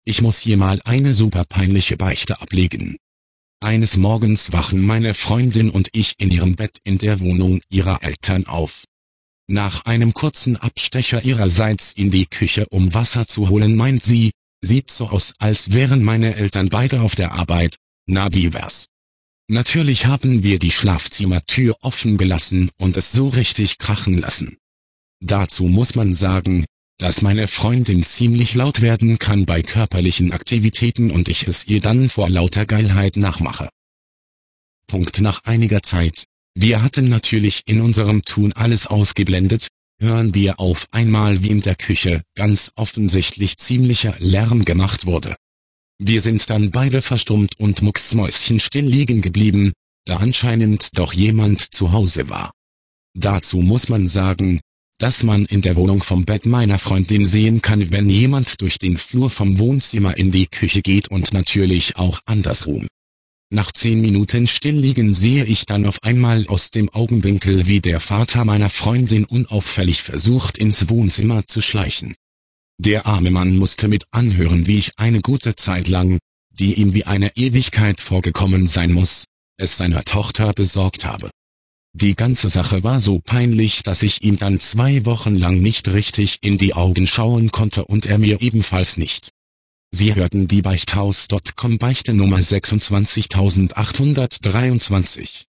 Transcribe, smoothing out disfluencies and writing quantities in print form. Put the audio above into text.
ich muss hier mal eine super peinliche Beichte ablegen. Eines Morgens wachen meine Freundin und ich in ihrem Bett in der Wohnung ihrer Eltern auf. Nach einem kurzen Abstecher ihrerseits in die Küche, um Wasser zu holen, meint sie, sieht so aus, als wären meine Eltern beide auf der Arbeit. Na, wie wär's? Natürlich haben wir die Schlafzimmertür offen gelassen und es so richtig krachen lassen. Dazu muss man sagen, dass meine Freundin ziemlich laut werden kann bei körperlichen Aktivitäten und ich es ihr dann vor lauter Geilheit nachmache. Nach einiger Zeit, wir hatten natürlich in unserem Tun alles ausgeblendet, hören wir auf einmal, wie in der Küche ganz offensichtlich ziemlicher Lärm gemacht wurde. Wir sind dann beide verstummt und mucksmäuschenstill liegen geblieben, da anscheinend doch jemand zu Hause war. Dazu muss man sagen, dass man in der Wohnung vom Bett meiner Freundin sehen kann, wenn jemand durch den Flur vom Wohnzimmer in die Küche geht und natürlich auch andersrum. Nach 10 Minuten Stillliegen sehe ich dann auf einmal aus dem Augenwinkel, wie der Vater meiner Freundin unauffällig versucht, ins Wohnzimmer zu schleichen. Der arme Mann musste mit anhören, wie ich eine gute Zeit lang, die ihm wie eine Ewigkeit vorgekommen sein muss, es seiner Tochter besorgt habe. Die ganze Sache war so peinlich, dass ich ihm dann 2 Wochen lang nicht richtig in die Augen schauen konnte und er mir ebenfalls nicht. Sie hörten die Beichthaus.com Beichte Nummer 26823.